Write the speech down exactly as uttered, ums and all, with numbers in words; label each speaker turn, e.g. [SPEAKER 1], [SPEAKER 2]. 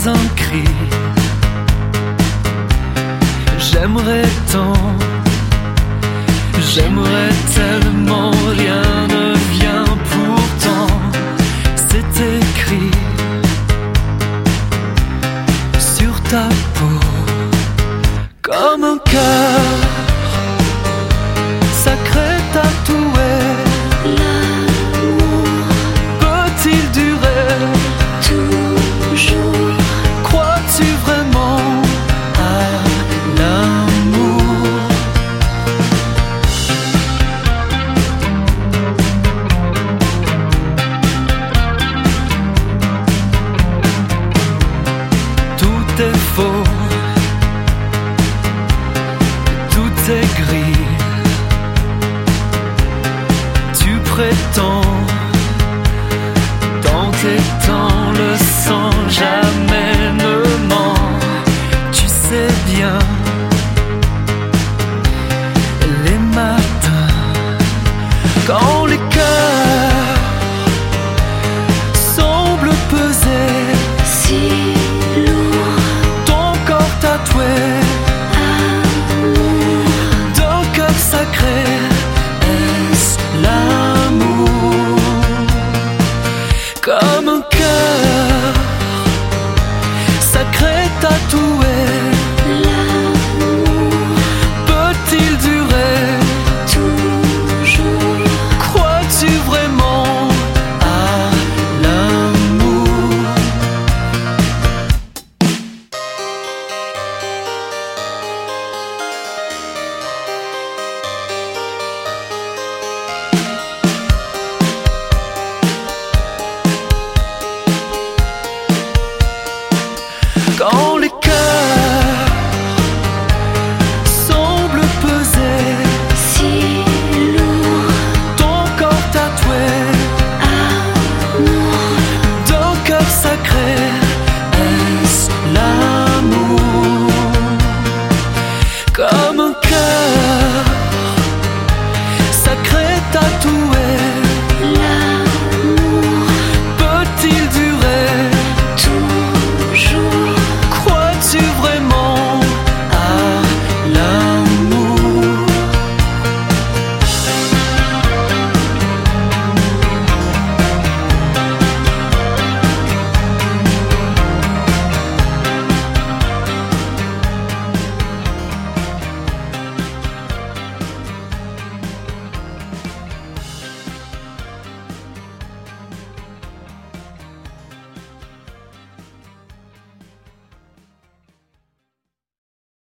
[SPEAKER 1] un cri. J'aimerais tant, j'aimerais tellement, rien ne vient pourtant. C'est écrit sur ta peau comme un cœur sacré tatoué.
[SPEAKER 2] L'amour
[SPEAKER 1] peut-il durer
[SPEAKER 2] toujours?
[SPEAKER 1] Crois-tu vraiment à l'amour? Tout est faux, tout est gris. Tu prétends, dans tes temps, le sang jamais ne ment. Tu sais bien, les matins, quand les cœurs semblent peser
[SPEAKER 2] si lourd,
[SPEAKER 1] ton corps tatoué
[SPEAKER 2] amour,
[SPEAKER 1] d'un cœur sacré. Est-ce l'amour? Comme un cœur